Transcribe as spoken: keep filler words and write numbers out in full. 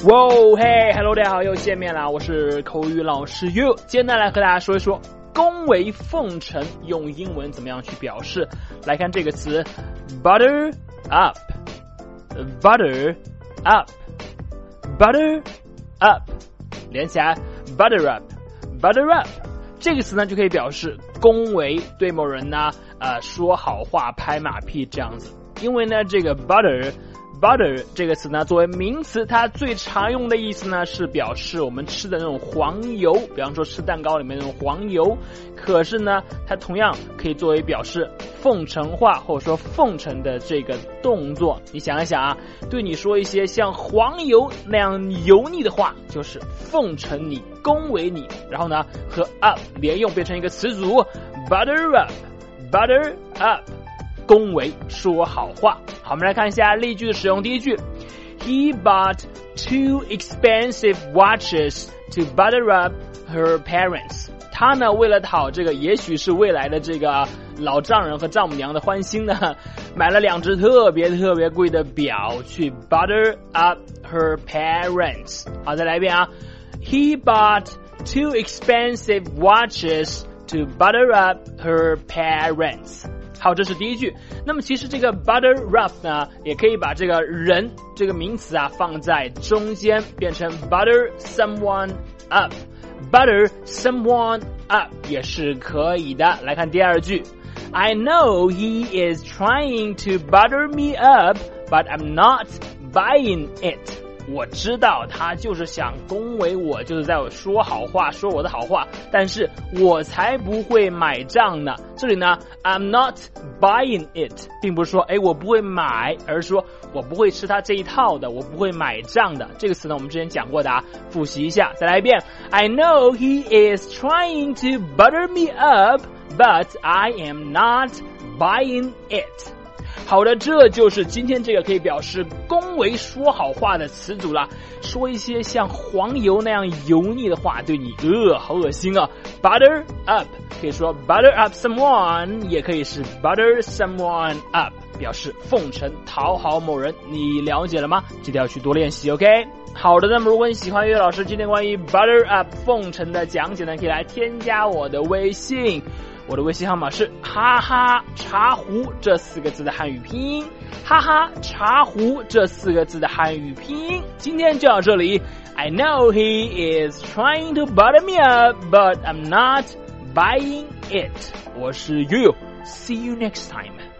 哇嘿 ，Hello， 大家好，又见面了，我是口语老师 You， 今天来和大家说一说恭维奉承用英文怎么样去表示。来看这个词 butter up butter up butter up 连起来 butter up butter up 这个词呢就可以表示恭维，对某人呢呃说好话，拍马屁这样子。因为呢这个 butter butter 这个词呢作为名词，它最常用的意思呢是表示我们吃的那种黄油，比方说吃蛋糕里面那种黄油。可是呢它同样可以作为表示奉承话或者说奉承的这个动作。你想一想啊，对你说一些像黄油那样油腻的话，就是奉承你，恭维你，然后呢和 up 连用变成一个词组 butter up butter up，恭维说好话。好，我们来看一下例句的使用。第一句 He bought two expensive watches to butter up her parents。 他呢为了讨这个也许是未来的这个老丈人和丈母娘的欢心呢，买了两只特别特别贵的表去 butter up her parents。 好，再来一遍啊 He bought two expensive watches to butter up her parents。好，这是第一句。那么其实这个 butter up 呢，也可以把这个人这个名词啊放在中间，变成 butter someone up butter someone up 也是可以的。来看第二句 I know he is trying to butter me up but I'm not buying it。我知道他就是想恭维我，就是在我说好话，说我的好话，但是我才不会买账呢。这里呢 I'm not buying it 并不是说诶我不会买，而是说我不会吃他这一套的，我不会买账的。这个词呢我们之前讲过的啊，复习一下。再来一遍 I know he is trying to butter me up but I am not buying it。好的，这就是今天这个可以表示恭维说好话的词组了。说一些像黄油那样油腻的话，对你呃好恶心啊 butter up 可以说 butter up someone， 也可以是 butter someone up， 表示奉承讨好某人。你了解了吗？记得要去多练习 OK。 好的，那么如果你喜欢岳老师今天关于 butter up 奉承的讲解呢，可以来添加我的微信，我的微信号码是哈哈茶壶这四个字的汉语拼音，哈哈茶壶这四个字的汉语拼音。今天就到这里。 I know he is trying to butter me up but I'm not buying it。 我是 You， See you next time。